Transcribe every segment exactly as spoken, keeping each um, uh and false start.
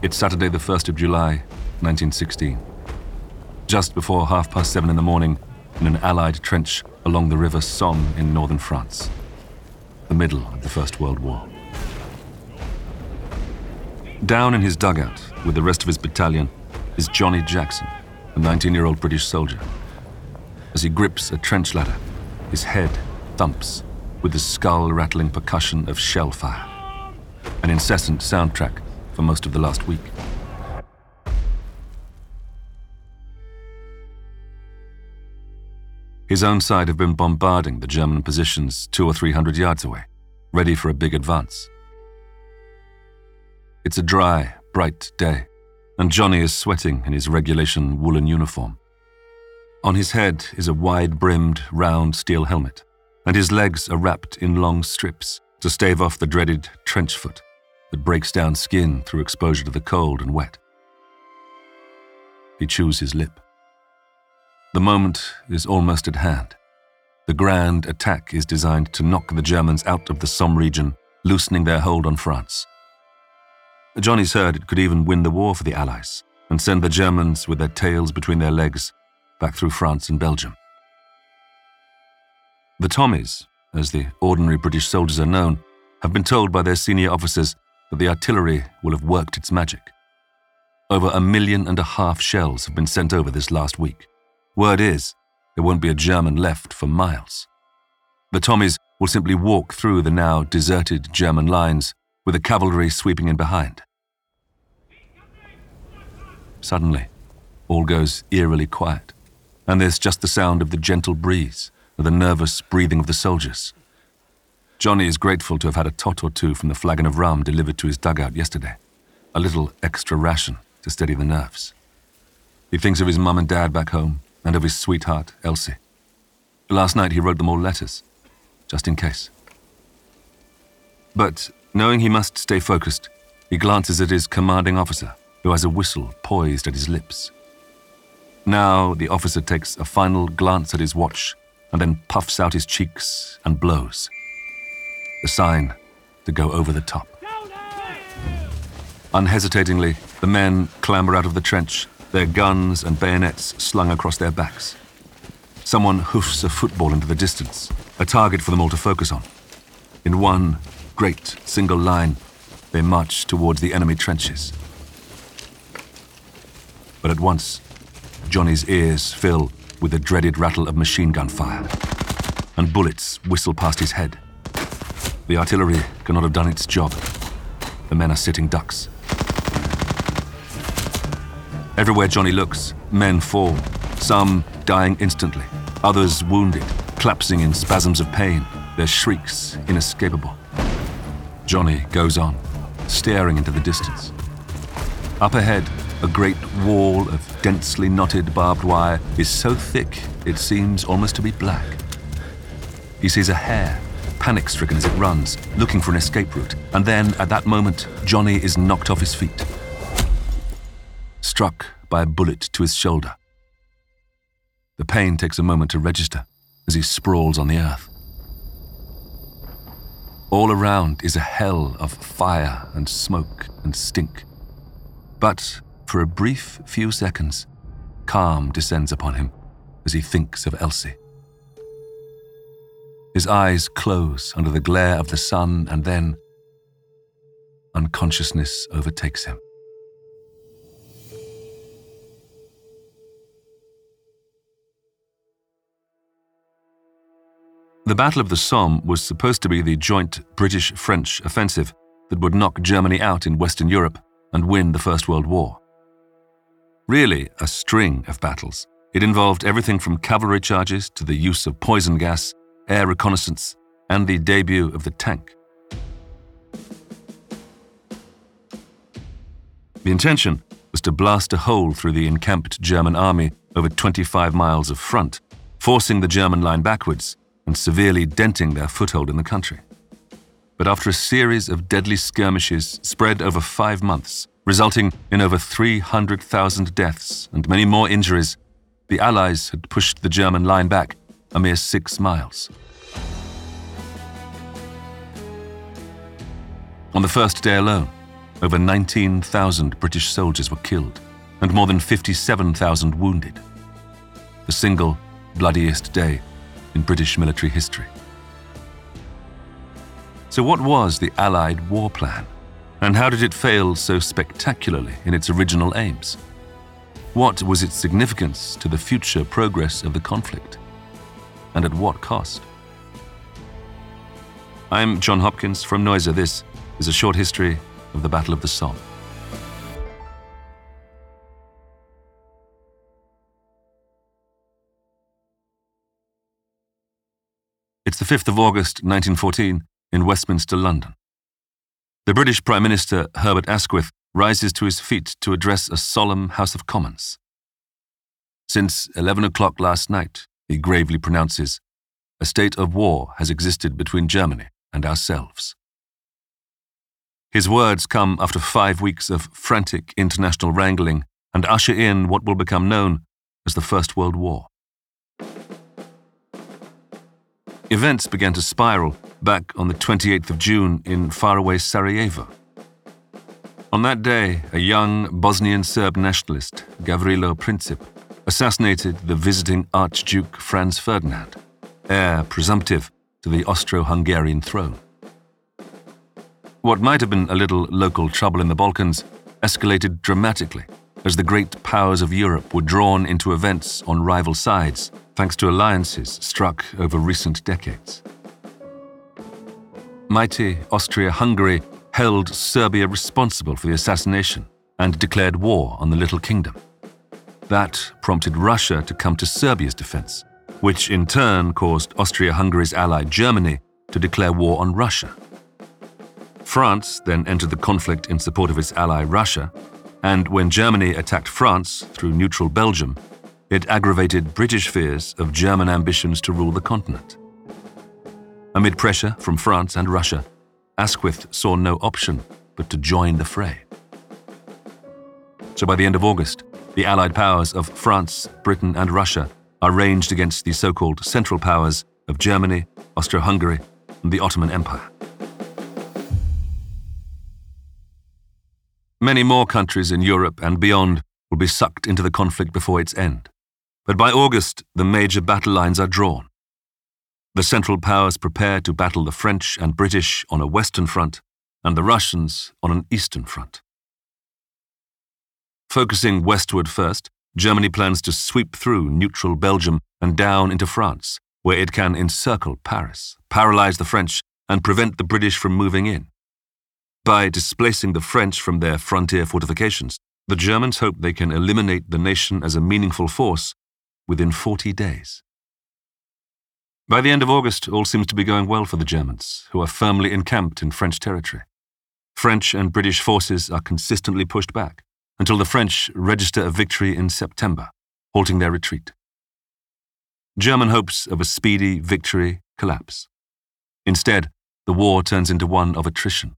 It's Saturday the first of July, nineteen sixteen. Just before half past seven in the morning, in an Allied trench along the River Somme in northern France, the middle of the First World War. Down in his dugout with the rest of his battalion is Johnny Jackson, a nineteen-year-old British soldier. As he grips a trench ladder, his head thumps with the skull-rattling percussion of shell fire, an incessant soundtrack for most of the last week. His own side have been bombarding the German positions two or three hundred yards away, ready for a big advance. It's a dry, bright day, and Johnny is sweating in his regulation woolen uniform. On his head is a wide-brimmed, round steel helmet, and his legs are wrapped in long strips to stave off the dreaded trench foot that breaks down skin through exposure to the cold and wet. He chews his lip. The moment is almost at hand. The grand attack is designed to knock the Germans out of the Somme region, loosening their hold on France. Johnny's heard it could even win the war for the Allies and send the Germans with their tails between their legs back through France and Belgium. The Tommies, as the ordinary British soldiers are known, have been told by their senior officers that the artillery will have worked its magic. Over a million and a half shells have been sent over this last week. Word is, there won't be a German left for miles. The Tommies will simply walk through the now deserted German lines with the cavalry sweeping in behind. Suddenly, all goes eerily quiet, and there's just the sound of the gentle breeze and the nervous breathing of the soldiers. Johnny is grateful to have had a tot or two from the flagon of rum delivered to his dugout yesterday, a little extra ration to steady the nerves. He thinks of his mum and dad back home and of his sweetheart, Elsie. Last night he wrote them all letters, just in case. But knowing he must stay focused, he glances at his commanding officer, who has a whistle poised at his lips. Now the officer takes a final glance at his watch and then puffs out his cheeks and blows. The sign to go over the top. Unhesitatingly, the men clamber out of the trench, their guns and bayonets slung across their backs. Someone hoofs a football into the distance, a target for them all to focus on. In one great single line, they march towards the enemy trenches. But at once, Johnny's ears fill with the dreaded rattle of machine gun fire, and bullets whistle past his head. The artillery cannot have done its job. The men are sitting ducks. Everywhere Johnny looks, men fall, some dying instantly, others wounded, collapsing in spasms of pain, their shrieks inescapable. Johnny goes on, staring into the distance. Up ahead, a great wall of densely knotted barbed wire is so thick it seems almost to be black. He sees a hare, panic-stricken as it runs, looking for an escape route, and then, at that moment, Johnny is knocked off his feet, struck by a bullet to his shoulder. The pain takes a moment to register as he sprawls on the earth. All around is a hell of fire and smoke and stink. But for a brief few seconds, calm descends upon him as he thinks of Elsie. His eyes close under the glare of the sun, and then unconsciousness overtakes him. The Battle of the Somme was supposed to be the joint British-French offensive that would knock Germany out in Western Europe and win the First World War. Really, a string of battles. It involved everything from cavalry charges to the use of poison gas, air reconnaissance, and the debut of the tank. The intention was to blast a hole through the encamped German army over twenty-five miles of front, forcing the German line backwards and severely denting their foothold in the country. But after a series of deadly skirmishes spread over five months, resulting in over three hundred thousand deaths and many more injuries, the Allies had pushed the German line back a mere six miles. On the first day alone, over nineteen thousand British soldiers were killed and more than fifty-seven thousand wounded. The single bloodiest day in British military history. So what was the Allied war plan? And how did it fail so spectacularly in its original aims? What was its significance to the future progress of the conflict? And at what cost? I'm John Hopkins from Noiser. This is a short history of the Battle of the Somme. It's the fifth of August, nineteen fourteen, in Westminster, London. The British Prime Minister, Herbert Asquith, rises to his feet to address a solemn House of Commons. Since eleven o'clock last night, he gravely pronounces, a state of war has existed between Germany and ourselves. His words come after five weeks of frantic international wrangling and usher in what will become known as the First World War. Events began to spiral back on the twenty-eighth of June in faraway Sarajevo. On that day, a young Bosnian Serb nationalist, Gavrilo Princip, assassinated the visiting Archduke Franz Ferdinand, heir presumptive to the Austro-Hungarian throne. What might have been a little local trouble in the Balkans escalated dramatically as the great powers of Europe were drawn into events on rival sides thanks to alliances struck over recent decades. Mighty Austria-Hungary held Serbia responsible for the assassination and declared war on the little kingdom. That prompted Russia to come to Serbia's defense, which in turn caused Austria-Hungary's ally Germany to declare war on Russia. France then entered the conflict in support of its ally Russia, and when Germany attacked France through neutral Belgium, it aggravated British fears of German ambitions to rule the continent. Amid pressure from France and Russia, Asquith saw no option but to join the fray. So by the end of August, the Allied powers of France, Britain, and Russia are ranged against the so-called Central Powers of Germany, Austro-Hungary, and the Ottoman Empire. Many more countries in Europe and beyond will be sucked into the conflict before its end. But by August, the major battle lines are drawn. The Central Powers prepare to battle the French and British on a western front, and the Russians on an eastern front. Focusing westward first, Germany plans to sweep through neutral Belgium and down into France, where it can encircle Paris, paralyze the French, and prevent the British from moving in. By displacing the French from their frontier fortifications, the Germans hope they can eliminate the nation as a meaningful force within forty days. By the end of August, all seems to be going well for the Germans, who are firmly encamped in French territory. French and British forces are consistently pushed back, until the French register a victory in September, halting their retreat. German hopes of a speedy victory collapse. Instead, the war turns into one of attrition.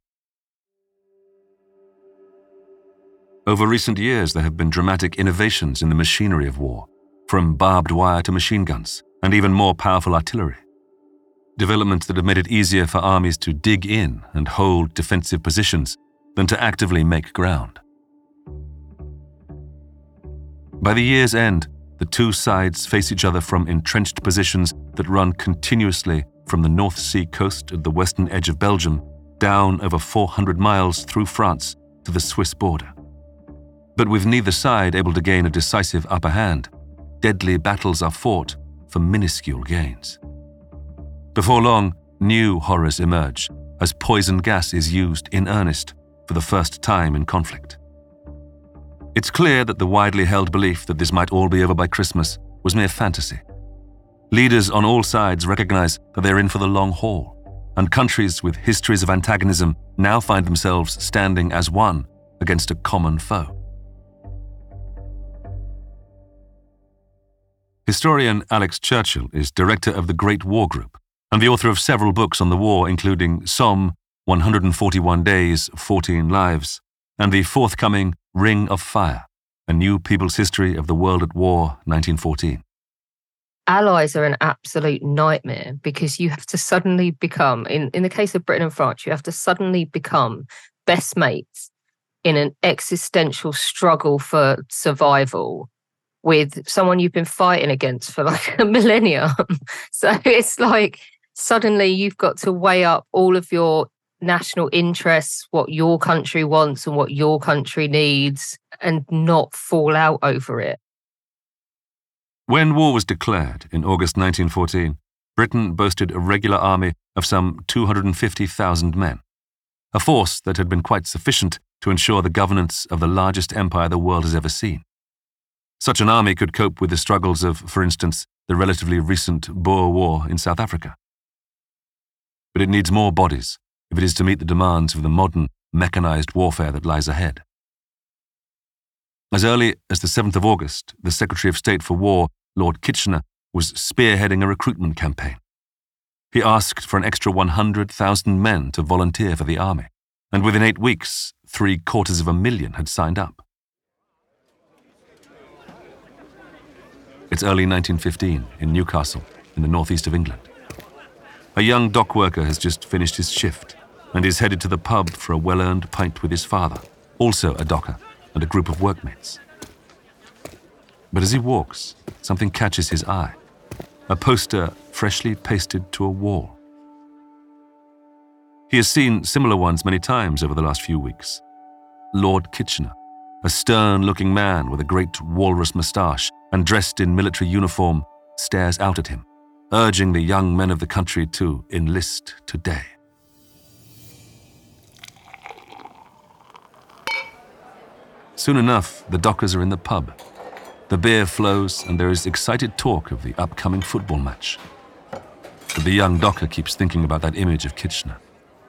Over recent years, there have been dramatic innovations in the machinery of war, from barbed wire to machine guns, and even more powerful artillery. Developments that have made it easier for armies to dig in and hold defensive positions than to actively make ground. By the year's end, the two sides face each other from entrenched positions that run continuously from the North Sea coast at the western edge of Belgium down over four hundred miles through France to the Swiss border. But with neither side able to gain a decisive upper hand, deadly battles are fought for minuscule gains. Before long, new horrors emerge as poison gas is used in earnest for the first time in conflict. It's clear that the widely held belief that this might all be over by Christmas was mere fantasy. Leaders on all sides recognize that they're in for the long haul, and countries with histories of antagonism now find themselves standing as one against a common foe. Historian Alex Churchill is director of the Great War Group and the author of several books on the war, including Somme, one hundred forty-one Days, fourteen Lives, and the forthcoming Ring of Fire, A New People's History of the World at War, nineteen fourteen. Allies are an absolute nightmare because you have to suddenly become, in, in the case of Britain and France, you have to suddenly become best mates in an existential struggle for survival with someone you've been fighting against for like a millennium. So it's like suddenly you've got to weigh up all of your national interests, what your country wants and what your country needs, and not fall out over it. When war was declared in August nineteen fourteen, Britain boasted a regular army of some two hundred fifty thousand men, a force that had been quite sufficient to ensure the governance of the largest empire the world has ever seen. Such an army could cope with the struggles of, for instance, the relatively recent Boer War in South Africa. But it needs more bodies if it is to meet the demands of the modern, mechanized warfare that lies ahead. As early as the seventh of August, the Secretary of State for War, Lord Kitchener, was spearheading a recruitment campaign. He asked for an extra one hundred thousand men to volunteer for the army, and within eight weeks, three quarters of a million had signed up. It's early nineteen fifteen in Newcastle, in the northeast of England. A young dock worker has just finished his shift and is headed to the pub for a well-earned pint with his father, also a docker, and a group of workmates. But as he walks, something catches his eye. A poster freshly pasted to a wall. He has seen similar ones many times over the last few weeks. Lord Kitchener, a stern-looking man with a great walrus moustache and dressed in military uniform, stares out at him, urging the young men of the country to enlist today. Soon enough, the dockers are in the pub. The beer flows and there is excited talk of the upcoming football match. But the young docker keeps thinking about that image of Kitchener.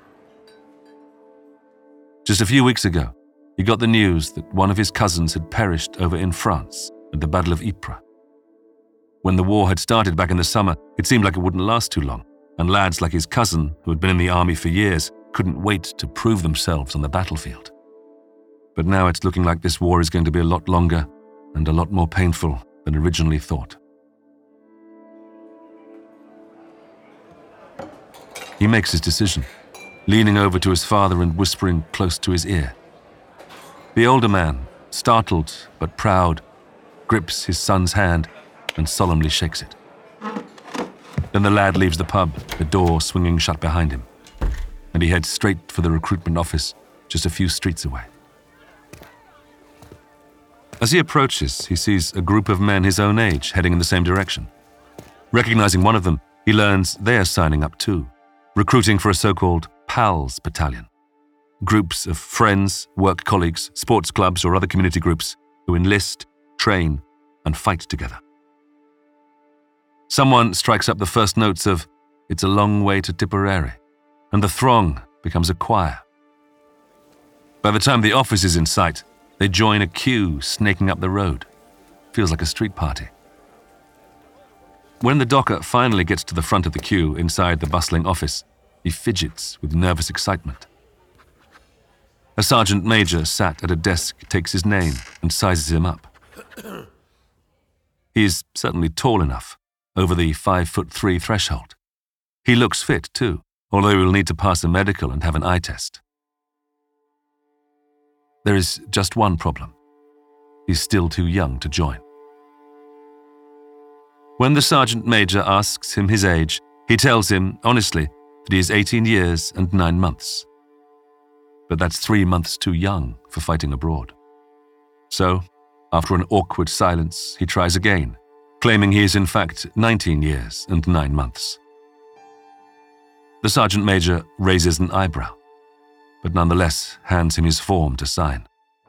Just a few weeks ago, he got the news that one of his cousins had perished over in France at the Battle of Ypres. When the war had started back in the summer, it seemed like it wouldn't last too long, and lads like his cousin, who had been in the army for years, couldn't wait to prove themselves on the battlefield. But now it's looking like this war is going to be a lot longer and a lot more painful than originally thought. He makes his decision, leaning over to his father and whispering close to his ear. The older man, startled but proud, grips his son's hand and solemnly shakes it. Then the lad leaves the pub, the door swinging shut behind him, and he heads straight for the recruitment office just a few streets away. As he approaches, he sees a group of men his own age heading in the same direction. Recognizing one of them, he learns they are signing up too, recruiting for a so-called PALS battalion. Groups of friends, work colleagues, sports clubs or other community groups who enlist, train, and fight together. Someone strikes up the first notes of "It's a Long Way to Tipperary," and the throng becomes a choir. By the time the office is in sight, they join a queue snaking up the road. Feels like a street party. When the docker finally gets to the front of the queue inside the bustling office, he fidgets with nervous excitement. A sergeant major sat at a desk takes his name and sizes him up. He is certainly tall enough, over the five foot three threshold. He looks fit too, although he will need to pass a medical and have an eye test. There is just one problem. He's still too young to join. When the sergeant major asks him his age, he tells him, honestly, that he is eighteen years and nine months. But that's three months too young for fighting abroad. So, after an awkward silence, he tries again, claiming he is in fact nineteen years and nine months. The sergeant major raises an eyebrow, but nonetheless hands him his form to sign.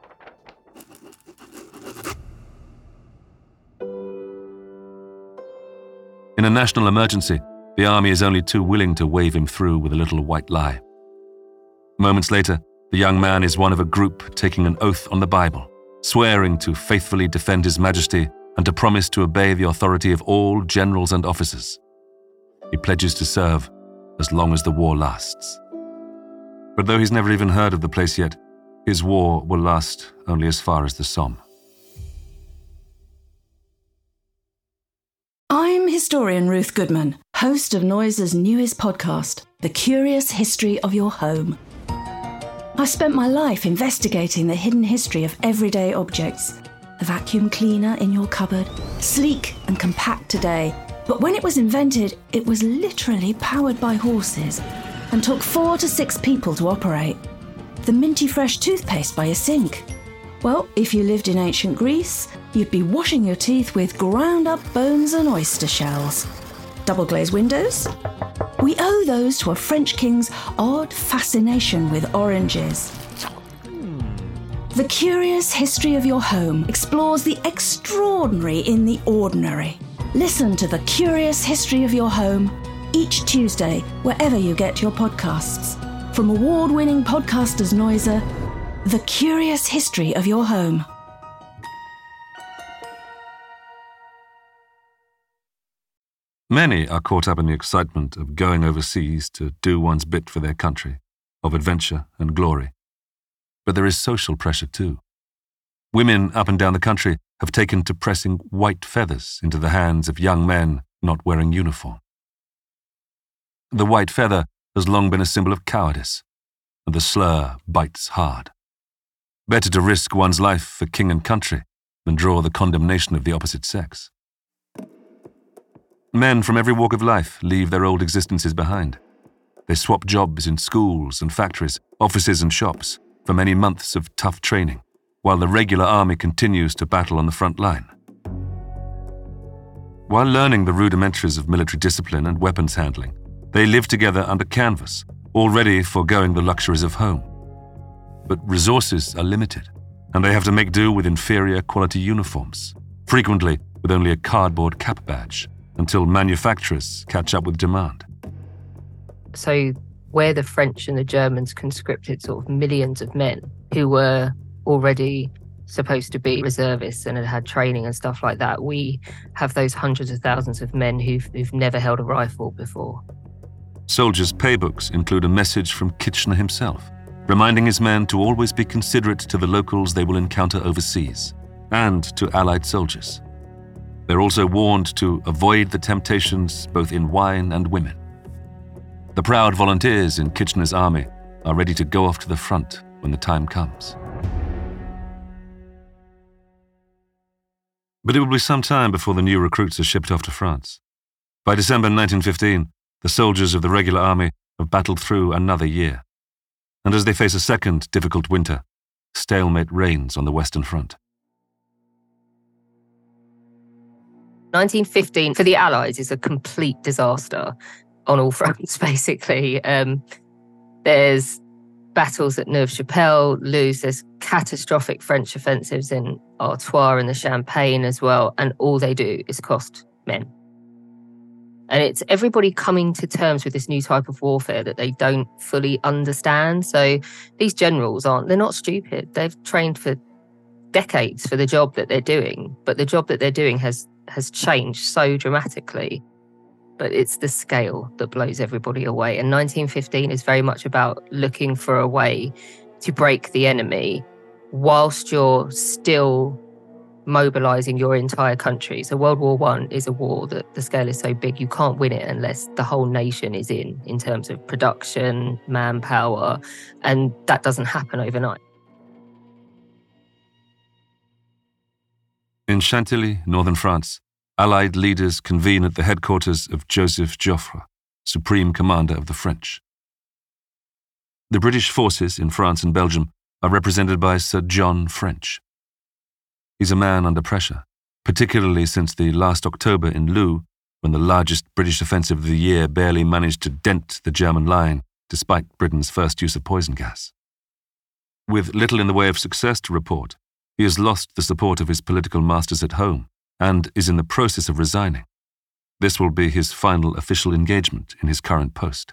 In a national emergency, the army is only too willing to wave him through with a little white lie. Moments later, the young man is one of a group taking an oath on the Bible, swearing to faithfully defend His Majesty and to promise to obey the authority of all generals and officers. He pledges to serve as long as the war lasts. But though he's never even heard of the place yet, his war will last only as far as the Somme. I'm historian Ruth Goodman, host of Noise's newest podcast, The Curious History of Your Home. I spent my life investigating the hidden history of everyday objects. The vacuum cleaner in your cupboard, sleek and compact today, but when it was invented, it was literally powered by horses and took four to six people to operate. The minty fresh toothpaste by your sink. Well, if you lived in ancient Greece, you'd be washing your teeth with ground-up bones and oyster shells. Double-glazed windows? We owe those to a French king's odd fascination with oranges. The Curious History of Your Home explores the extraordinary in the ordinary. Listen to The Curious History of Your Home each Tuesday, wherever you get your podcasts. From award-winning podcasters Noiser, The Curious History of Your Home. Many are caught up in the excitement of going overseas to do one's bit for their country, of adventure and glory. But there is social pressure too. Women up and down the country have taken to pressing white feathers into the hands of young men not wearing uniform. The white feather has long been a symbol of cowardice, and the slur bites hard. Better to risk one's life for king and country than draw the condemnation of the opposite sex. Men from every walk of life leave their old existences behind. They swap jobs in schools and factories, offices and shops for many months of tough training, while the regular army continues to battle on the front line. While learning the rudimentaries of military discipline and weapons handling, they live together under canvas, already foregoing the luxuries of home. But resources are limited, and they have to make do with inferior quality uniforms, frequently with only a cardboard cap badge, until manufacturers catch up with demand. So where the French and the Germans conscripted sort of millions of men who were already supposed to be reservists and had had training and stuff like that, we have those hundreds of thousands of men who've, who've never held a rifle before. Soldiers' paybooks include a message from Kitchener himself, reminding his men to always be considerate to the locals they will encounter overseas, and to Allied soldiers. They're also warned to avoid the temptations both in wine and women. The proud volunteers in Kitchener's army are ready to go off to the front when the time comes. But it will be some time before the new recruits are shipped off to France. By December nineteen fifteen, the soldiers of the regular army have battled through another year. And as they face a second difficult winter, stalemate reigns on the Western Front. nineteen fifteen for the Allies is a complete disaster on all fronts, basically. Um, there's battles at Neuve-Chapelle, Loos, there's catastrophic French offensives in Artois and the Champagne as well, and all they do is cost men. And it's everybody coming to terms with this new type of warfare that they don't fully understand. So these generals aren't, they're not stupid. They've trained for decades for the job that they're doing, but the job that they're doing has has changed so dramatically. But it's the scale that blows everybody away. And nineteen fifteen is very much about looking for a way to break the enemy whilst you're still mobilizing your entire country. So World War One is a war that the scale is so big you can't win it unless the whole nation is in, in terms of production, manpower, and that doesn't happen overnight. In Chantilly, northern France, Allied leaders convene at the headquarters of Joseph Joffre, Supreme Commander of the French. The British forces in France and Belgium are represented by Sir John French. He's a man under pressure, particularly since the last October in Loo, when the largest British offensive of the year barely managed to dent the German line despite Britain's first use of poison gas. With little in the way of success to report, he has lost the support of his political masters at home and is in the process of resigning. This will be his final official engagement in his current post.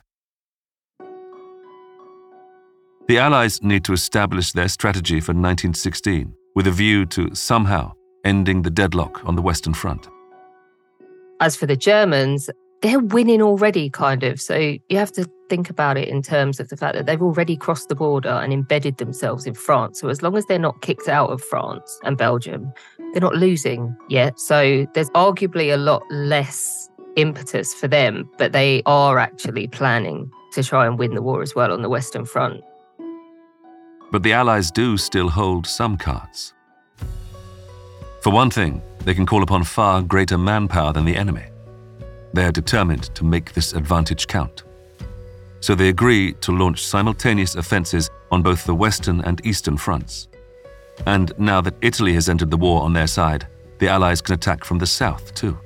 The Allies need to establish their strategy for nineteen sixteen with a view to somehow ending the deadlock on the Western Front. As for the Germans, they're winning already, kind of. So you have to think about it in terms of the fact that they've already crossed the border and embedded themselves in France. So as long as they're not kicked out of France and Belgium, they're not losing yet. So there's arguably a lot less impetus for them, but they are actually planning to try and win the war as well on the Western Front. But the Allies do still hold some cards. For one thing, they can call upon far greater manpower than the enemy. They are determined to make this advantage count. So they agree to launch simultaneous offensives on both the western and eastern fronts. And now that Italy has entered the war on their side, the Allies can attack from the south too.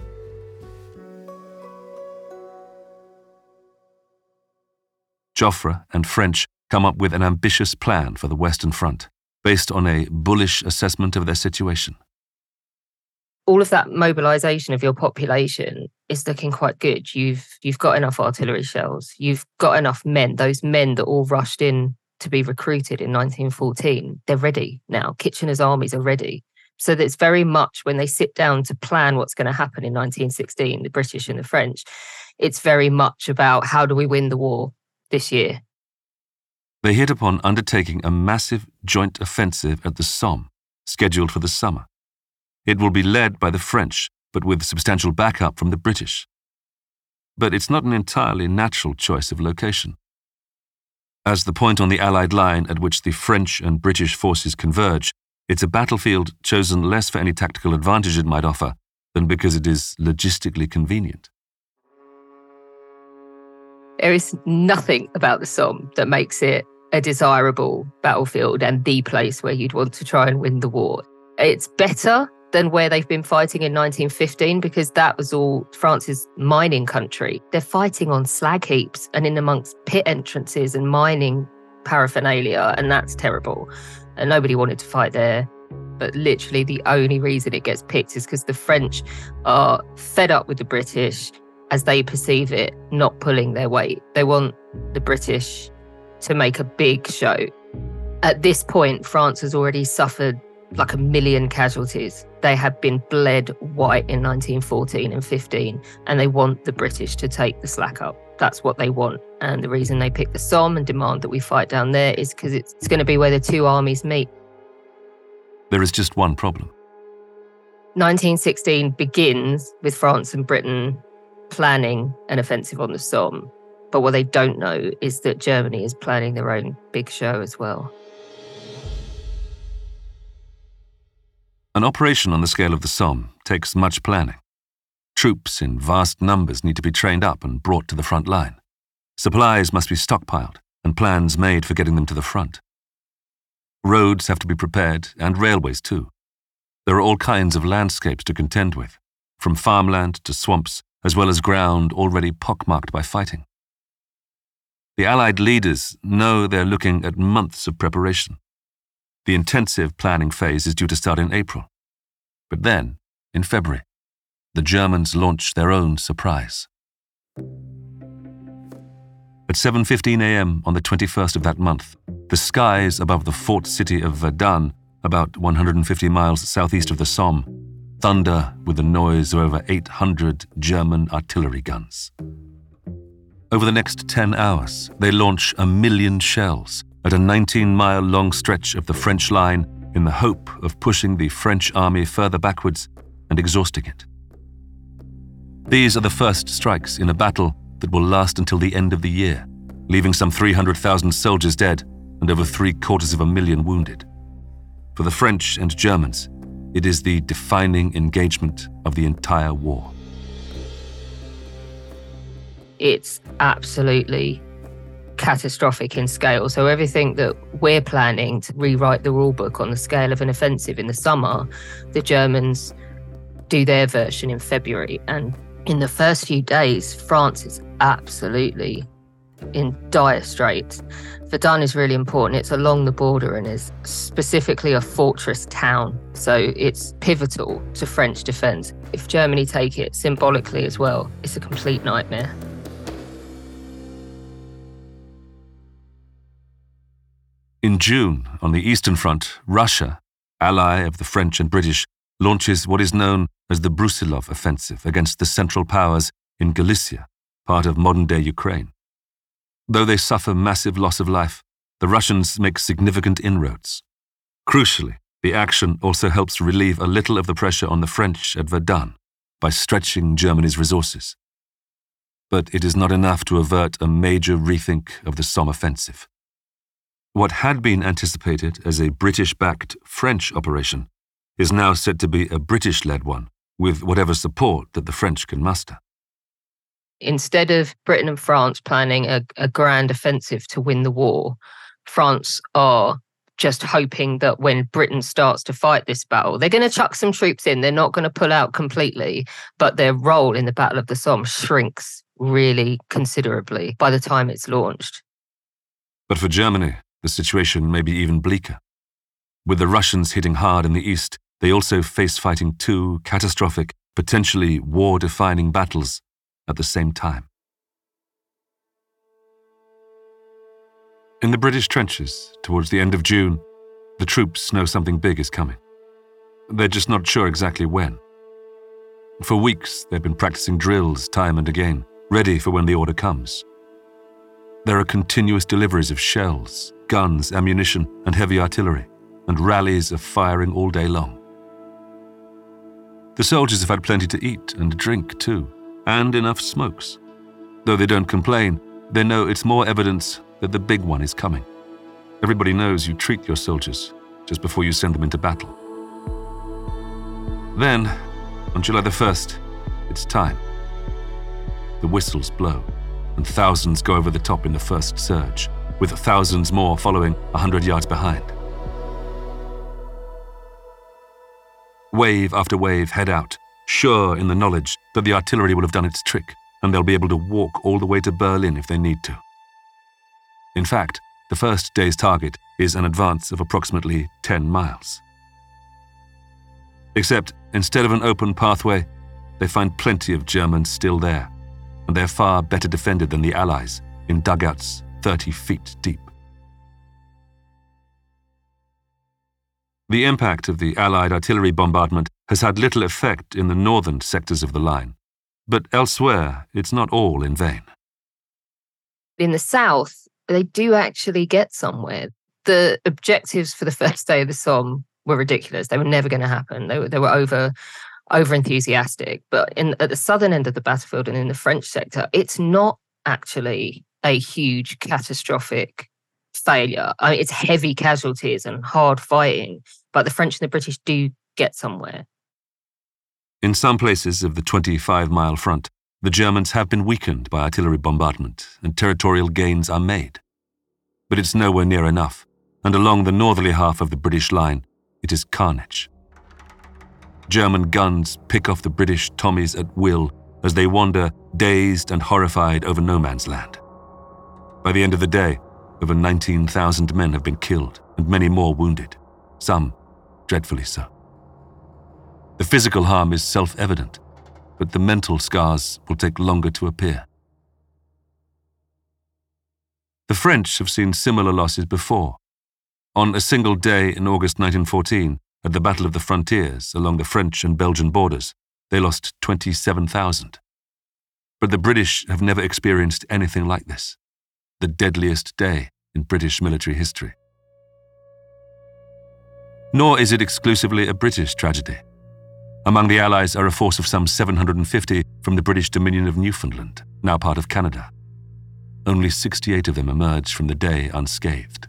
Joffre and French come up with an ambitious plan for the Western Front, based on a bullish assessment of their situation. All of that mobilisation of your population is looking quite good. You've you've got enough artillery shells. You've got enough men. Those men that all rushed in to be recruited in nineteen fourteen, they're ready now. Kitchener's armies are ready. So that's very much when they sit down to plan what's going to happen in nineteen sixteen, the British and the French, it's very much about how do we win the war this year. They hit upon undertaking a massive joint offensive at the Somme, scheduled for the summer. It will be led by the French, but with substantial backup from the British. But it's not an entirely natural choice of location. As the point on the Allied line at which the French and British forces converge, it's a battlefield chosen less for any tactical advantage it might offer than because it is logistically convenient. There is nothing about the Somme that makes it a desirable battlefield and the place where you'd want to try and win the war. It's better than where they've been fighting in nineteen fifteen because that was all France's mining country. They're fighting on slag heaps and in amongst pit entrances and mining paraphernalia, and that's terrible. And nobody wanted to fight there. But literally the only reason it gets picked is because the French are fed up with the British, as they perceive it, not pulling their weight. They want the British to make a big show. At this point, France has already suffered like a million casualties. They have been bled white in nineteen fourteen and fifteen, and they want the British to take the slack up. That's what they want. And the reason they pick the Somme and demand that we fight down there is because it's, it's going to be where the two armies meet. There is just one problem. nineteen sixteen begins with France and Britain planning an offensive on the Somme. But what they don't know is that Germany is planning their own big show as well. An operation on the scale of the Somme takes much planning. Troops in vast numbers need to be trained up and brought to the front line. Supplies must be stockpiled and plans made for getting them to the front. Roads have to be prepared, and railways too. There are all kinds of landscapes to contend with, from farmland to swamps, as well as ground already pockmarked by fighting. The Allied leaders know they're looking at months of preparation. The intensive planning phase is due to start in April. But then, in February, the Germans launch their own surprise. At seven fifteen a.m. on the twenty-first of that month, the skies above the fort city of Verdun, about one hundred fifty miles southeast of the Somme, thunder with the noise of over eight hundred German artillery guns. Over the next ten hours, they launch a million shells at a nineteen-mile-long stretch of the French line in the hope of pushing the French army further backwards and exhausting it. These are the first strikes in a battle that will last until the end of the year, leaving some three hundred thousand soldiers dead and over three-quarters of a million wounded. For the French and Germans, it is the defining engagement of the entire war. It's absolutely catastrophic in scale. So everything that we're planning to rewrite the rule book on the scale of an offensive in the summer, the Germans do their version in February. And in the first few days, France is absolutely in dire straits. Verdun is really important. It's along the border and is specifically a fortress town. So it's pivotal to French defence. If Germany take it symbolically as well, it's a complete nightmare. In June, on the Eastern Front, Russia, ally of the French and British, launches what is known as the Brusilov offensive against the Central Powers in Galicia, part of modern-day Ukraine. Though they suffer massive loss of life, the Russians make significant inroads. Crucially, the action also helps relieve a little of the pressure on the French at Verdun by stretching Germany's resources. But it is not enough to avert a major rethink of the Somme offensive. What had been anticipated as a British-backed French operation is now said to be a British-led one, with whatever support that the French can muster. Instead of Britain and France planning a, a grand offensive to win the war, France are just hoping that when Britain starts to fight this battle, they're going to chuck some troops in. They're not going to pull out completely, but their role in the Battle of the Somme shrinks really considerably by the time it's launched. But for Germany, the situation may be even bleaker. With the Russians hitting hard in the east, they also face fighting two catastrophic, potentially war-defining battles at the same time. In the British trenches, towards the end of June, the troops know something big is coming. They're just not sure exactly when. For weeks, they've been practicing drills time and again, ready for when the order comes. There are continuous deliveries of shells, guns, ammunition, and heavy artillery, and rallies of firing all day long. The soldiers have had plenty to eat and drink too, and enough smokes. Though they don't complain, they know it's more evidence that the big one is coming. Everybody knows you treat your soldiers just before you send them into battle. Then, on July the first, it's time. The whistles blow, and thousands go over the top in the first surge, with thousands more following a hundred yards behind. Wave after wave head out, sure in the knowledge that the artillery will have done its trick, and they'll be able to walk all the way to Berlin if they need to. In fact, the first day's target is an advance of approximately ten miles. Except, instead of an open pathway, they find plenty of Germans still there, and they're far better defended than the Allies in dugouts thirty feet deep. The impact of the Allied artillery bombardment has had little effect in the northern sectors of the line, but elsewhere it's not all in vain. In the south, they do actually get somewhere. The objectives for the first day of the Somme were ridiculous. They were never going to happen. They were, they were over, over enthusiastic. But in, at the southern end of the battlefield and in the French sector, it's not actually a huge catastrophic failure. I mean, it's heavy casualties and hard fighting, but the French and the British do get somewhere. In some places of the twenty-five mile front, the Germans have been weakened by artillery bombardment and territorial gains are made. But it's nowhere near enough, and along the northerly half of the British line, it is carnage. German guns pick off the British Tommies at will as they wander, dazed and horrified, over no man's land. By the end of the day, over nineteen thousand men have been killed and many more wounded, some dreadfully so. The physical harm is self-evident, but the mental scars will take longer to appear. The French have seen similar losses before. On a single day in August nineteen fourteen, at the Battle of the Frontiers along the French and Belgian borders, they lost twenty-seven thousand. But the British have never experienced anything like this, the deadliest day in British military history. Nor is it exclusively a British tragedy. Among the Allies are a force of some seven hundred fifty from the British Dominion of Newfoundland, now part of Canada. Only sixty-eight of them emerged from the day unscathed.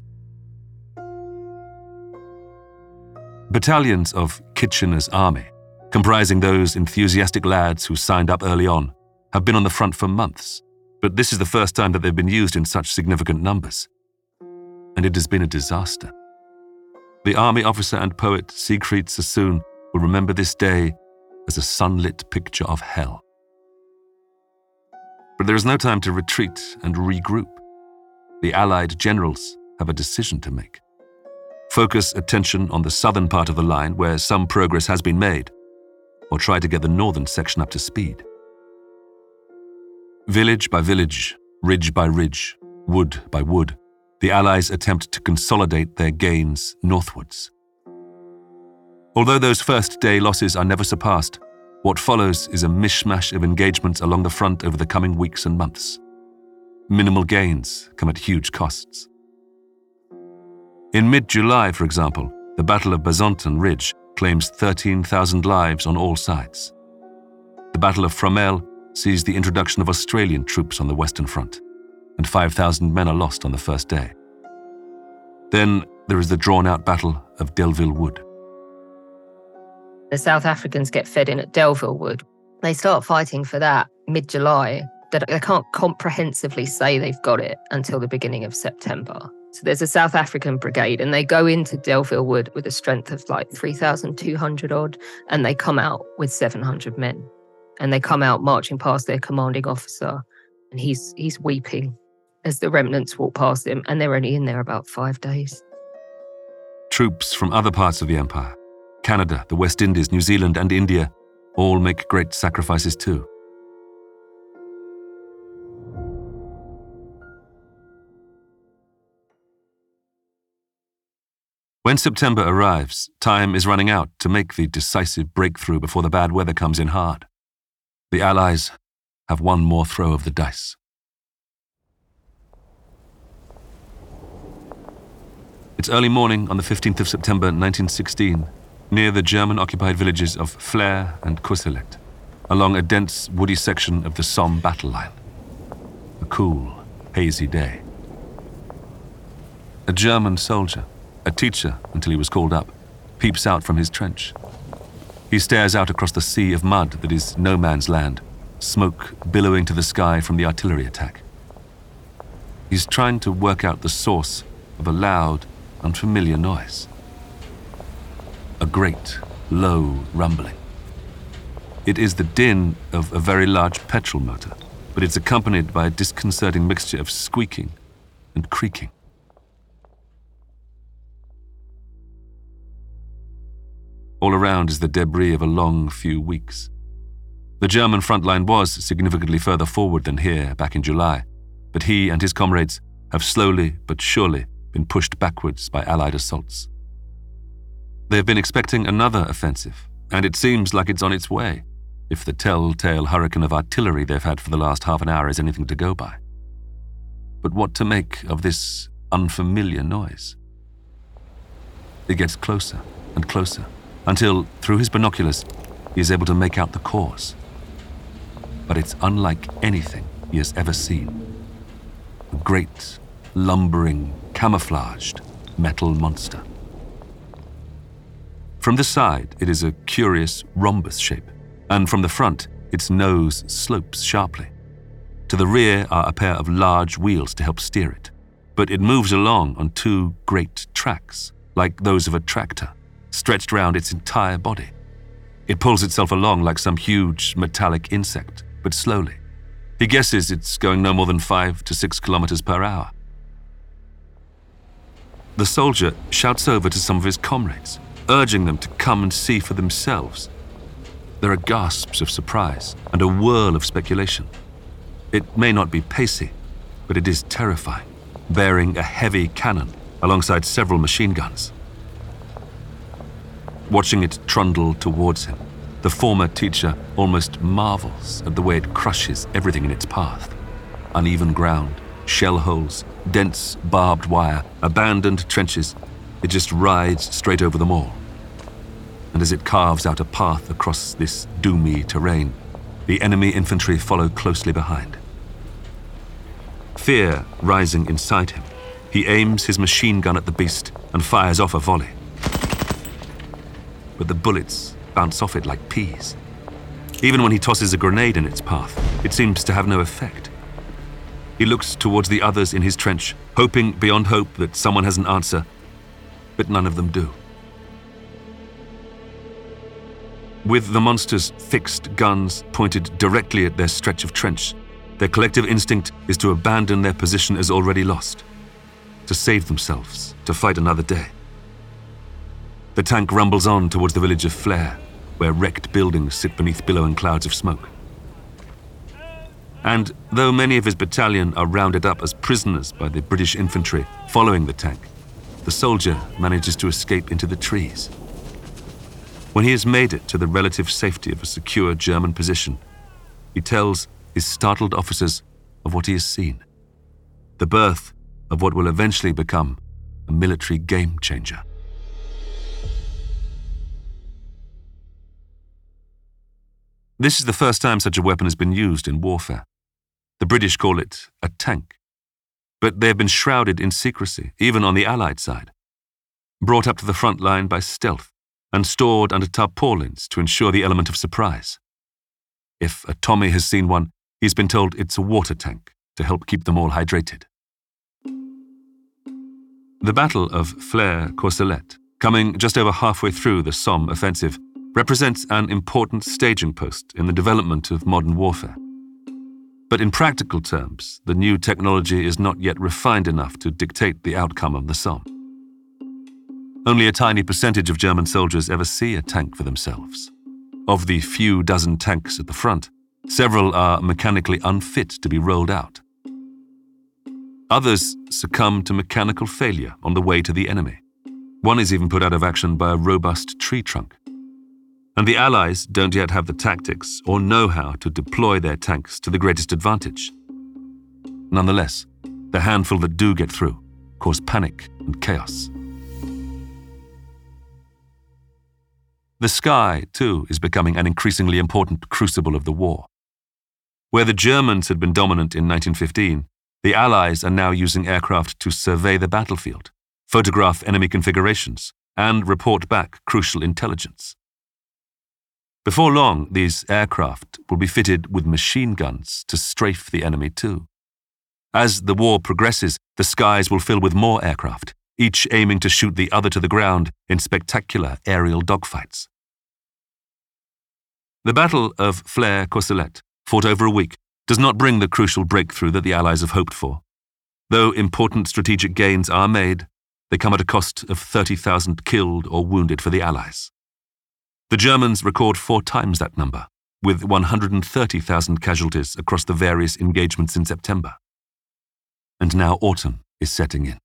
Battalions of Kitchener's army, comprising those enthusiastic lads who signed up early on, have been on the front for months, but this is the first time that they've been used in such significant numbers. And it has been a disaster. The army officer and poet Siegfried Sassoon will remember this day as a sunlit picture of hell. But there is no time to retreat and regroup. The Allied generals have a decision to make. Focus attention on the southern part of the line where some progress has been made, or try to get the northern section up to speed. Village by village, ridge by ridge, wood by wood, the Allies attempt to consolidate their gains northwards. Although those first day losses are never surpassed, what follows is a mishmash of engagements along the front over the coming weeks and months. Minimal gains come at huge costs. In mid-July, for example, the Battle of Bazentin Ridge claims thirteen thousand lives on all sides. The Battle of Fromelles sees the introduction of Australian troops on the Western Front, and five thousand men are lost on the first day. Then there is the drawn-out Battle of Delville Wood. The South Africans get fed in at Delville Wood. They start fighting for that mid-July. They can't comprehensively say they've got it until the beginning of September. So there's a South African brigade, and they go into Delville Wood with a strength of like three thousand two hundred odd, and they come out with seven hundred men. And they come out marching past their commanding officer, and he's he's weeping as the remnants walk past him, and they're only in there about five days. Troops from other parts of the empire, Canada, the West Indies, New Zealand, and India, all make great sacrifices too. When September arrives, time is running out to make the decisive breakthrough before the bad weather comes in hard. The Allies have one more throw of the dice. It's early morning on the fifteenth of September nineteen sixteen, near the German-occupied villages of Flers and Courcelette, along a dense, woody section of the Somme battle line. A cool, hazy day. A German soldier, a teacher until he was called up, peeps out from his trench. He stares out across the sea of mud that is no man's land, smoke billowing to the sky from the artillery attack. He's trying to work out the source of a loud, unfamiliar noise. A great, low rumbling. It is the din of a very large petrol motor, but it's accompanied by a disconcerting mixture of squeaking and creaking. All around is the debris of a long few weeks. The German front line was significantly further forward than here back in July, but he and his comrades have slowly but surely been pushed backwards by Allied assaults. They've been expecting another offensive, and it seems like it's on its way, if the telltale hurricane of artillery they've had for the last half an hour is anything to go by. But what to make of this unfamiliar noise? It gets closer and closer, until, through his binoculars, he is able to make out the cause. But it's unlike anything he has ever seen. A great, lumbering, camouflaged metal monster. From the side, it is a curious rhombus shape, and from the front, its nose slopes sharply. To the rear are a pair of large wheels to help steer it, but it moves along on two great tracks, like those of a tractor, stretched round its entire body. It pulls itself along like some huge metallic insect, but slowly. He guesses it's going no more than five to six kilometers per hour. The soldier shouts over to some of his comrades, urging them to come and see for themselves. There are gasps of surprise and a whirl of speculation. It may not be pacey, but it is terrifying, bearing a heavy cannon alongside several machine guns. Watching it trundle towards him, the former teacher almost marvels at the way it crushes everything in its path. Uneven ground, shell holes, dense barbed wire, abandoned trenches. It just rides straight over them all. And as it carves out a path across this doomy terrain, the enemy infantry follow closely behind. Fear rising inside him, he aims his machine gun at the beast and fires off a volley. But the bullets bounce off it like peas. Even when he tosses a grenade in its path, it seems to have no effect. He looks towards the others in his trench, hoping beyond hope that someone has an answer, but none of them do. With the monster's fixed guns pointed directly at their stretch of trench, their collective instinct is to abandon their position as already lost, to save themselves, to fight another day. The tank rumbles on towards the village of Flers, where wrecked buildings sit beneath billowing clouds of smoke. And though many of his battalion are rounded up as prisoners by the British infantry following the tank, the soldier manages to escape into the trees. When he has made it to the relative safety of a secure German position, he tells his startled officers of what he has seen, the birth of what will eventually become a military game changer. This is the first time such a weapon has been used in warfare. The British call it a tank. but they have been shrouded in secrecy, even on the Allied side. Brought up to the front line by stealth and stored under tarpaulins to ensure the element of surprise. If a Tommy has seen one, he's been told it's a water tank to help keep them all hydrated. The Battle of Flers-Courcelette, coming just over halfway through the Somme offensive, represents an important staging post in the development of modern warfare. But in practical terms, the new technology is not yet refined enough to dictate the outcome of the Somme. Only a tiny percentage of German soldiers ever see a tank for themselves. Of the few dozen tanks at the front, several are mechanically unfit to be rolled out. Others succumb to mechanical failure on the way to the enemy. One is even put out of action by a robust tree trunk. And the Allies don't yet have the tactics or know-how to deploy their tanks to the greatest advantage. Nonetheless, the handful that do get through cause panic and chaos. The sky, too, is becoming an increasingly important crucible of the war. Where the Germans had been dominant in nineteen fifteen, the Allies are now using aircraft to survey the battlefield, photograph enemy configurations, and report back crucial intelligence. Before long, these aircraft will be fitted with machine guns to strafe the enemy too. As the war progresses, the skies will fill with more aircraft, each aiming to shoot the other to the ground in spectacular aerial dogfights. The Battle of Flers-Courcelette, fought over a week, does not bring the crucial breakthrough that the Allies have hoped for. Though important strategic gains are made, they come at a cost of thirty thousand killed or wounded for the Allies. The Germans record four times that number, with one hundred thirty thousand casualties across the various engagements in September. And now autumn is setting in.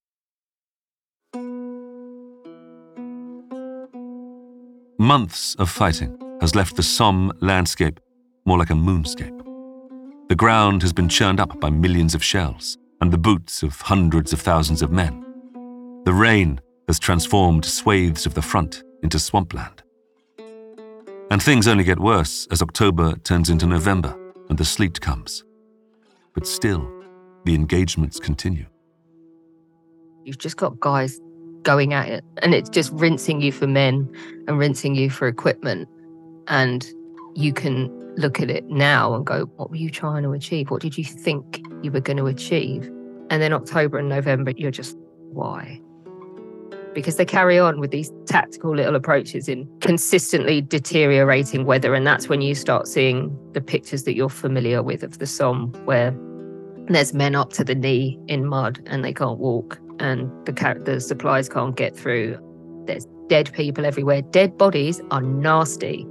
Months of fighting has left the Somme landscape more like a moonscape. The ground has been churned up by millions of shells and the boots of hundreds of thousands of men. The rain has transformed swathes of the front into swampland. And things only get worse as October turns into November and the sleet comes. But still, the engagements continue. You've just got guys going at it, and it's just rinsing you for men and rinsing you for equipment. And you can look at it now and go, what were you trying to achieve? What did you think you were going to achieve? And then October and November, you're just, why? Because they carry on with these tactical little approaches in consistently deteriorating weather. And that's when you start seeing the pictures that you're familiar with of the Somme, where there's men up to the knee in mud and they can't walk, and the, the supplies can't get through. There's dead people everywhere. Dead bodies are nasty.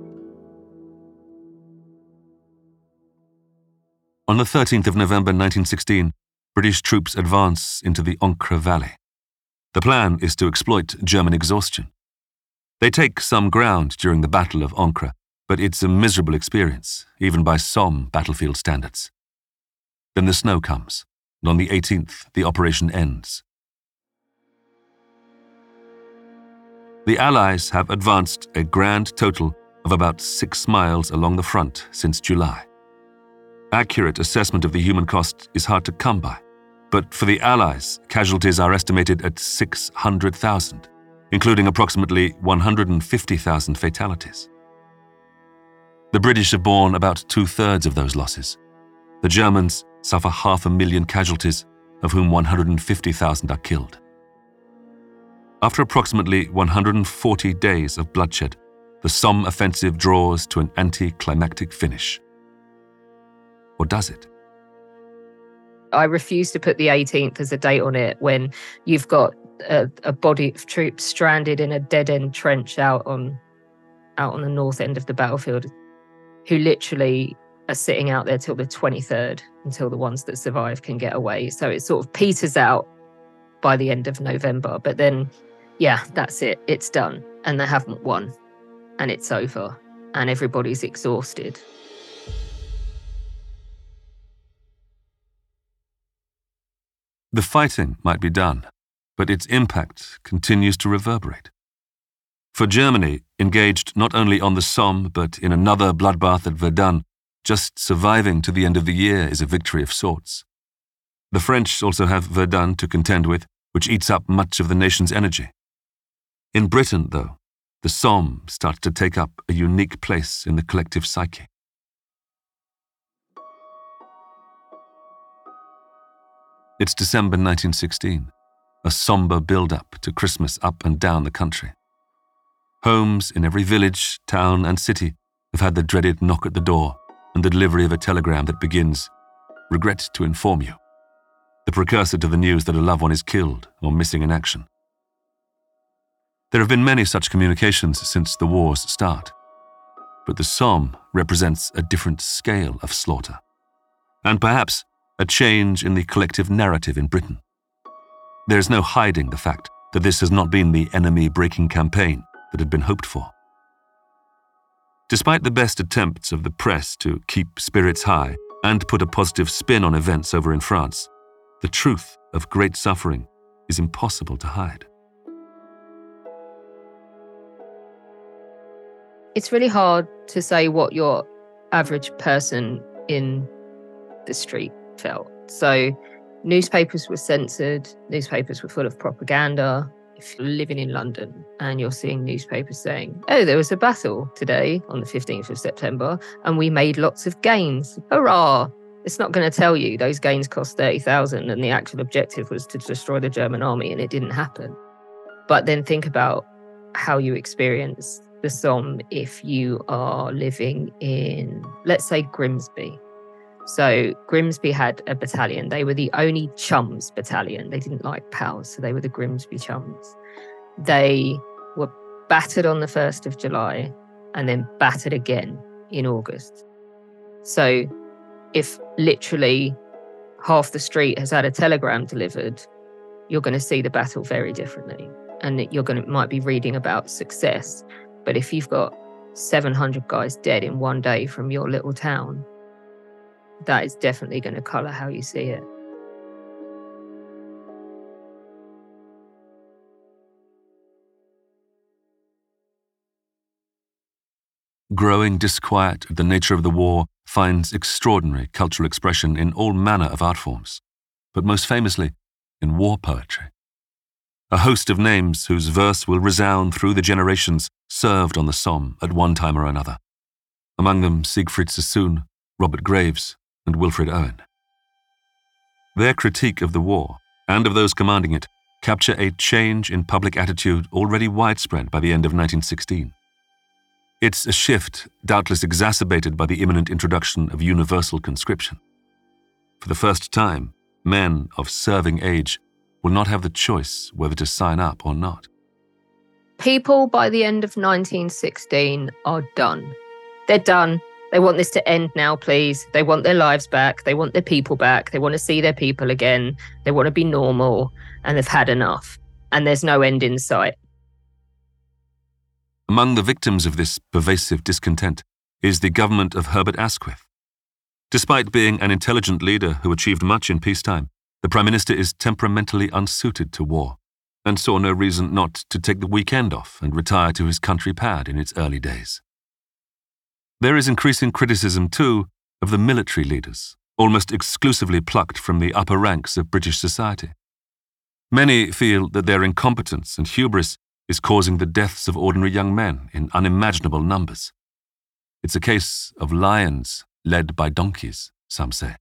On the thirteenth of November nineteen sixteen, British troops advance into the Ancre Valley. The plan is to exploit German exhaustion. They take some ground during the Battle of Ancre, but it's a miserable experience, even by Somme battlefield standards. Then the snow comes, and on the eighteenth, the operation ends. The Allies have advanced a grand total of about six miles along the front since July. Accurate assessment of the human cost is hard to come by, but for the Allies, casualties are estimated at six hundred thousand, including approximately one hundred fifty thousand fatalities. The British have borne about two-thirds of those losses. The Germans suffer half a million casualties, of whom one hundred fifty thousand are killed. After approximately one hundred forty days of bloodshed, the Somme offensive draws to an anticlimactic finish. Or does it? I refuse to put the eighteenth as a date on it when you've got a, a body of troops stranded in a dead-end trench out on, out on the north end of the battlefield, who literally are sitting out there till the twenty-third, until the ones that survive can get away. So it sort of peters out by the end of November. But then, yeah, that's it. It's done. And they haven't won. And it's over. And everybody's exhausted. The fighting might be done, but its impact continues to reverberate. For Germany, engaged not only on the Somme, but in another bloodbath at Verdun, just surviving to the end of the year is a victory of sorts. The French also have Verdun to contend with, which eats up much of the nation's energy. In Britain, though, the Somme starts to take up a unique place in the collective psyche. It's December nineteen sixteen, a sombre build-up to Christmas up and down the country. Homes in every village, town and city have had the dreaded knock at the door and the delivery of a telegram that begins, "Regret to inform you," the precursor to the news that a loved one is killed or missing in action. There have been many such communications since the war's start, but the Somme represents a different scale of slaughter, and perhaps a change in the collective narrative in Britain. There is no hiding the fact that this has not been the enemy-breaking campaign that had been hoped for. Despite the best attempts of the press to keep spirits high and put a positive spin on events over in France, the truth of great suffering is impossible to hide. It's really hard to say what your average person in the street felt. So newspapers were censored, newspapers were full of propaganda. If you're living in London and you're seeing newspapers saying, oh, there was a battle today on the fifteenth of September and we made lots of gains, hurrah! It's not going to tell you those gains cost thirty thousand and the actual objective was to destroy the German army and it didn't happen. But then think about how you experience the Somme if you are living in, let's say, Grimsby. So Grimsby had a battalion. They were the only Chums battalion. They didn't like pals, so they were the Grimsby Chums. They were battered on the first of July and then battered again in August. So if literally half the street has had a telegram delivered, you're going to see the battle very differently. And you're going to might be reading about success. But if you've got seven hundred guys dead in one day from your little town, that is definitely going to colour how you see it. Growing disquiet at the nature of the war finds extraordinary cultural expression in all manner of art forms, but most famously in war poetry. A host of names whose verse will resound through the generations served on the Somme at one time or another. Among them Siegfried Sassoon, Robert Graves, and Wilfred Owen. Their critique of the war, and of those commanding it, capture a change in public attitude already widespread by the end of nineteen sixteen. It's a shift doubtless exacerbated by the imminent introduction of universal conscription. For the first time, men of serving age will not have the choice whether to sign up or not. People by the end of nineteen sixteen are done. They're done. They want this to end now, please. They want their lives back. They want their people back. They want to see their people again. They want to be normal, and they've had enough. And there's no end in sight. Among the victims of this pervasive discontent is the government of Herbert Asquith. Despite being an intelligent leader who achieved much in peacetime, the Prime Minister is temperamentally unsuited to war and saw no reason not to take the weekend off and retire to his country pad in its early days. There is increasing criticism, too, of the military leaders, almost exclusively plucked from the upper ranks of British society. Many feel that their incompetence and hubris is causing the deaths of ordinary young men in unimaginable numbers. It's a case of lions led by donkeys, some say.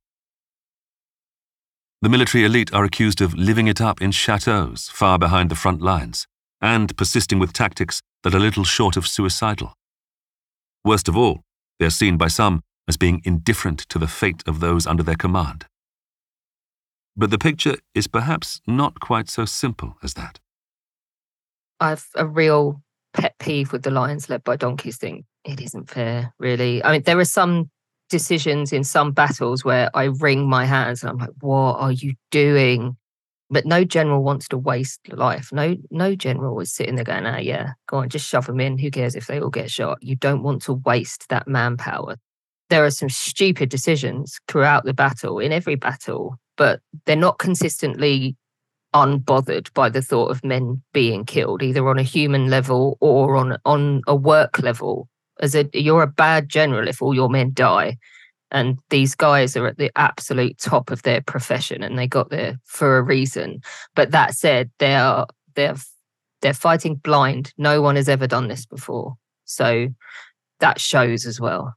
The military elite are accused of living it up in chateaux far behind the front lines and persisting with tactics that are little short of suicidal. Worst of all, they are seen by some as being indifferent to the fate of those under their command. But the picture is perhaps not quite so simple as that. I've a real pet peeve with the lions led by donkeys thing. It isn't fair, really. I mean, there are some decisions in some battles where I wring my hands and I'm like, what are you doing? But no general wants to waste life. No, no general is sitting there going, ah, yeah, go on, just shove them in. Who cares if they all get shot? You don't want to waste that manpower. There are some stupid decisions throughout the battle, in every battle, but they're not consistently unbothered by the thought of men being killed, either on a human level or on on a work level. As a, you're a bad general if all your men die, And these guys are at the absolute top of their profession, and they got there for a reason. But that said, they are they're they're fighting blind. No one has ever done this before, so that shows as well.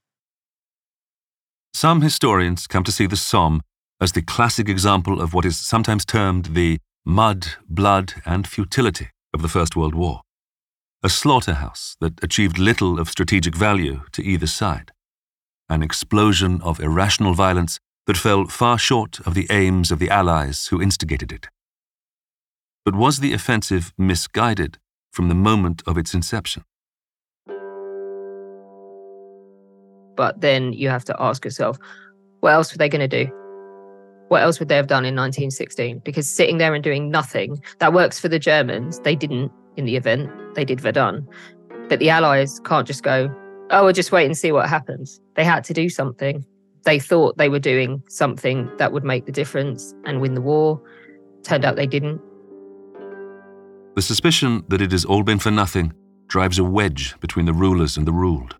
Some historians come to see the Somme as the classic example of what is sometimes termed the mud, blood, and futility of the First World War, a slaughterhouse that achieved little of strategic value to either side, an explosion of irrational violence that fell far short of the aims of the Allies who instigated it. But was the offensive misguided from the moment of its inception? But then you have to ask yourself, what else were they going to do? What else would they have done in nineteen sixteen? Because sitting there and doing nothing, that works for the Germans. They didn't in the event. They did Verdun. But the Allies can't just go, oh, we'll just wait and see what happens. They had to do something. They thought they were doing something that would make the difference and win the war. Turned out they didn't. The suspicion that it has all been for nothing drives a wedge between the rulers and the ruled.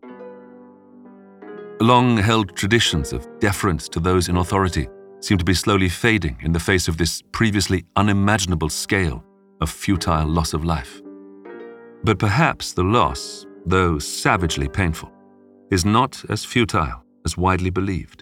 Long-held traditions of deference to those in authority seem to be slowly fading in the face of this previously unimaginable scale of futile loss of life. But perhaps the loss, though savagely painful, is not as futile as widely believed.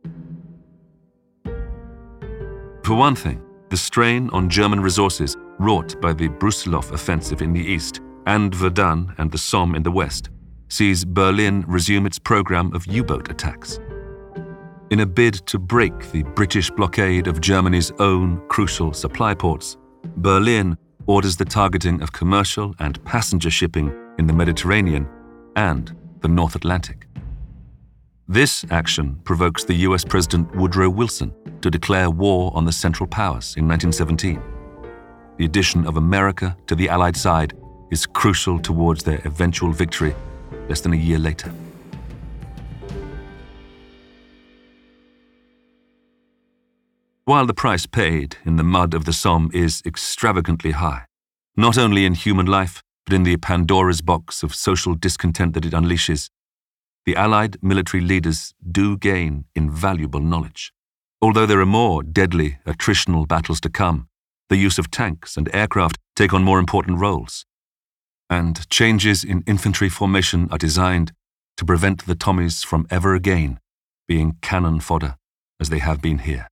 For one thing, the strain on German resources wrought by the Brusilov offensive in the east and Verdun and the Somme in the west sees Berlin resume its program of U-boat attacks. In a bid to break the British blockade of Germany's own crucial supply ports, Berlin orders the targeting of commercial and passenger shipping in the Mediterranean and the North Atlantic. This action provokes the U S President Woodrow Wilson to declare war on the Central Powers in nineteen seventeen. The addition of America to the Allied side is crucial towards their eventual victory less than a year later. While the price paid in the mud of the Somme is extravagantly high, not only in human life, but in the Pandora's box of social discontent that it unleashes, the Allied military leaders do gain invaluable knowledge. Although there are more deadly attritional battles to come, the use of tanks and aircraft take on more important roles, and changes in infantry formation are designed to prevent the Tommies from ever again being cannon fodder as they have been here.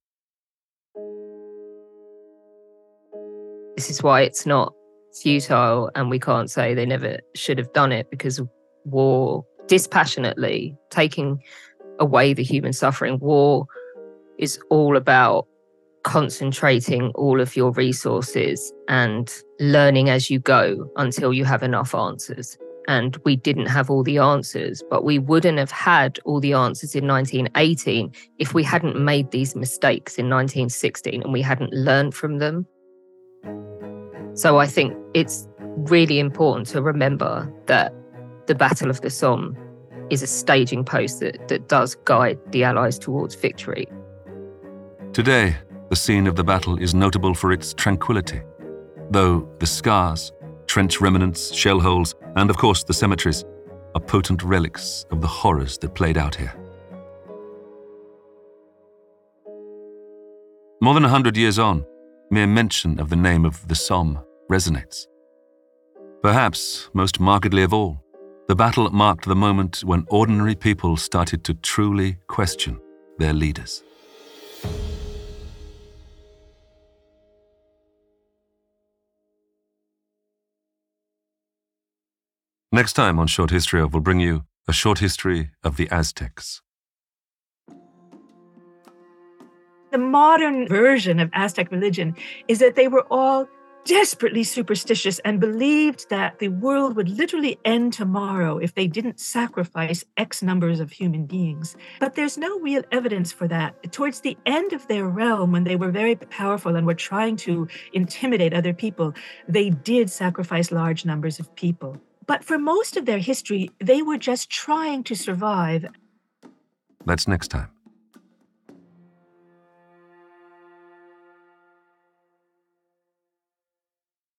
This is why it's not futile, and we can't say they never should have done it, because war, dispassionately taking away the human suffering, war is all about concentrating all of your resources and learning as you go until you have enough answers. And we didn't have all the answers, but we wouldn't have had all the answers in nineteen eighteen if we hadn't made these mistakes in nineteen sixteen and we hadn't learned from them. So I think it's really important to remember that the Battle of the Somme is a staging post that, that does guide the Allies towards victory. Today, the scene of the battle is notable for its tranquility, though the scars, trench remnants, shell holes, and of course the cemeteries are potent relics of the horrors that played out here. More than a hundred years on, mere mention of the name of the Somme resonates. Perhaps most markedly of all, the battle marked the moment when ordinary people started to truly question their leaders. Next time on Short History of, we'll bring you a short history of the Aztecs. The modern version of Aztec religion is that they were all desperately superstitious and believed that the world would literally end tomorrow if they didn't sacrifice X numbers of human beings. But there's no real evidence for that. Towards the end of their realm, when they were very powerful and were trying to intimidate other people, they did sacrifice large numbers of people. But for most of their history, they were just trying to survive. That's next time